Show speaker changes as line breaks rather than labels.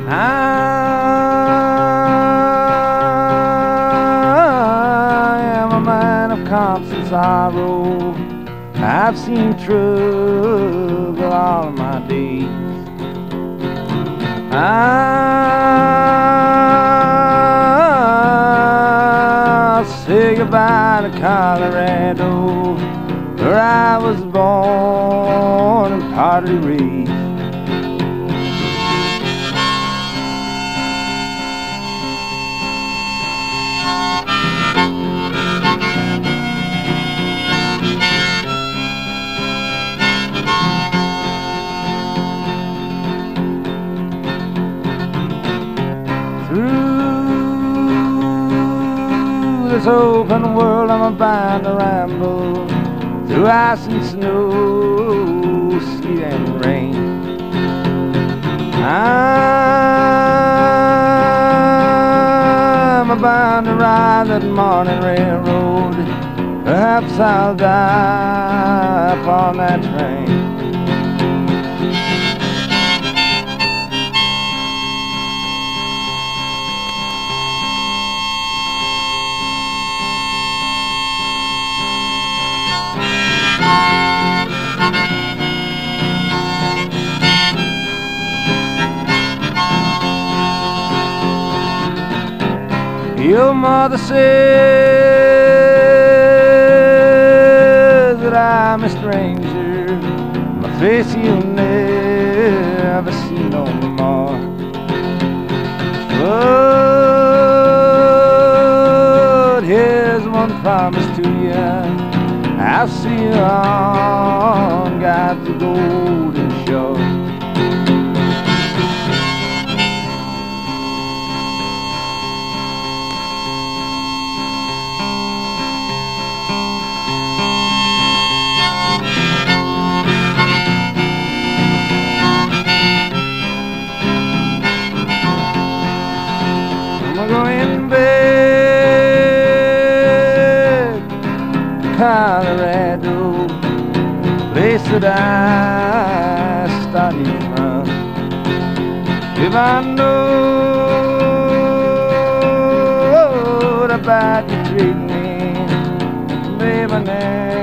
I am a man of constant sorrow. I've seen trouble all of my days. I'll say goodbye to Colorado, where I was born and partly raised. Through this open world I'm bound to ramble, through ice and snow, sleet and rain. I'm bound to ride that morning railroad. Perhaps I'll die upon that train. Your mother says that I'm a stranger, my face you'll never see no more. But here's one promise to you, I'll see you on God's golden shore. I'm going back to Colorado, place that I started from. If I know about you treat me, baby, now